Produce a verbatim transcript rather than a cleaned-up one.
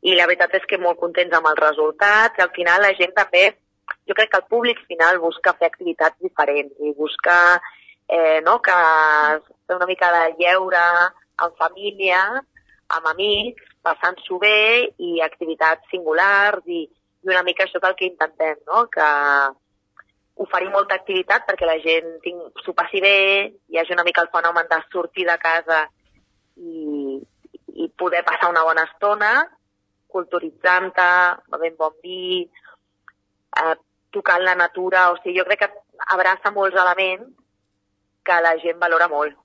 i la veritat és que molt contents amb els resultats. Al final la gent també, jo crec que el públic final busca fer activitats diferents i busca eh, no, que fer una mica de lleure en família, amb amics, passant-s'ho bé i activitats singulars i, i una mica això és el que intentem, no? Que oferir molta activitat perquè la gent s'ho passi bé, hi hagi una mica el fenomen de sortir de casa i, i poder passar una bona estona, culturitzant-te, bevent bon vi, eh, tocant la natura, o sigui, jo crec que abraça molts elements que la gent valora molt.